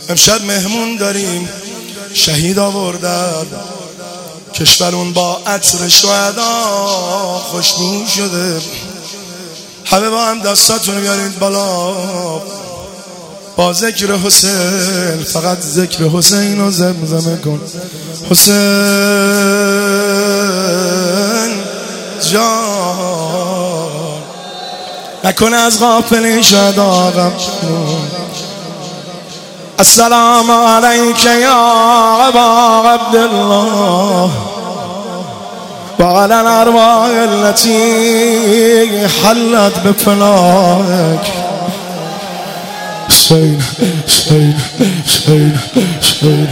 امشب مهمون داریم، شهید آوردن کشورون با عطر شهدا خوشبو شده. همه با هم دستاتون بیارید بالا با ذکر حسین، فقط ذکر حسین رو زمزمه کن. حسین جان نکنه از غافلی شد آقا. السلام علیک یا ابا عبدالله و علی الارواح التي حلت بفناک. حسین حسین حسین حسین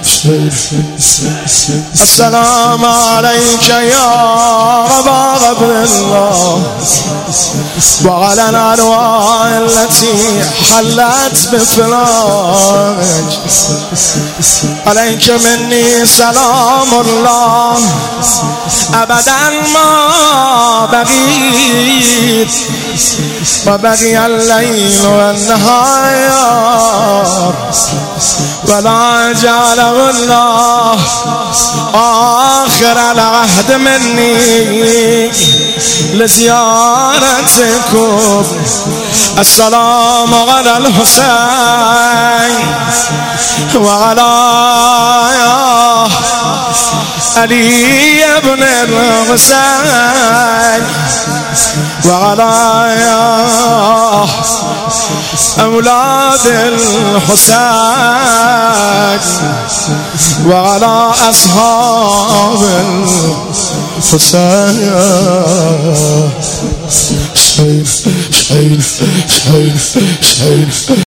حسین. السلام علیک یا ابا عبدالله و علی الارواح التي حلت بفناک. علیک منی سلام الله ابدا ما بقیت و بقی اللیل و النهار ولا جعله الله آخر العهد مني لزيارتكم. السلام على الحسين وعلى علي بن الحسين وعلى أولاد الحسين وعلى أصحاب الحسين. شهيد شهيد شهيد شهيد.